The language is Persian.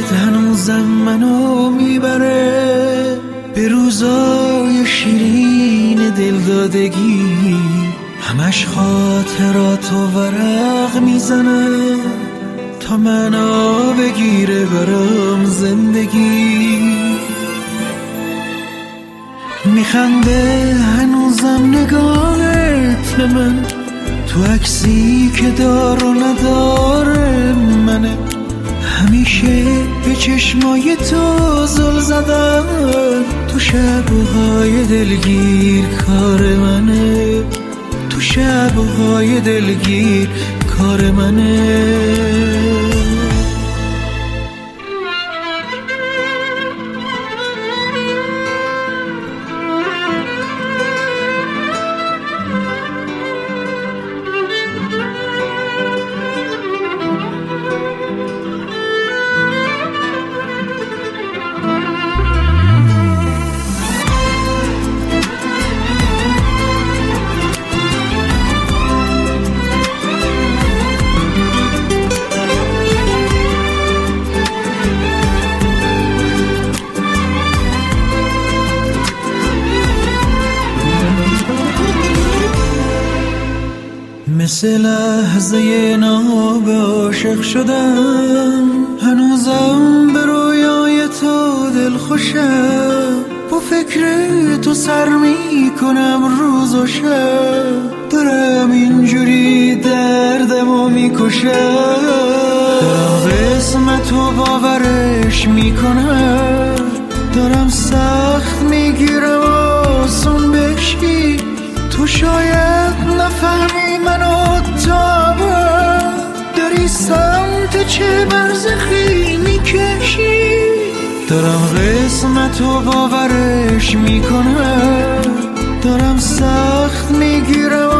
هنوزم منو میبره به روزای شیرین دلدادگی، همش خاطرات و ورق میزنه تا منو بگیره برام زندگی. میخنده هنوزم نگاهت به من، تو عکسی که دار و نداره منه، همیشه به چشمای تو زل زدم، تو شبهای دلگیر کار منه، تو شبهای دلگیر کار منه. مثل لحظه ناب عاشق شدم، هنوزم به رویای تو دل خوشم، با فکر تو سر می کنم روز و شب، دارم اینجوری دردمو میکشم، دارم قسمتو باورش میکنم، دارم سخت میگیرم آسون بشی، تو شاید نفهمی منو تابم، داری سمت چه برزخی میکشی، دارم قسمتو باورش میکنم، دارم سخت میگیرم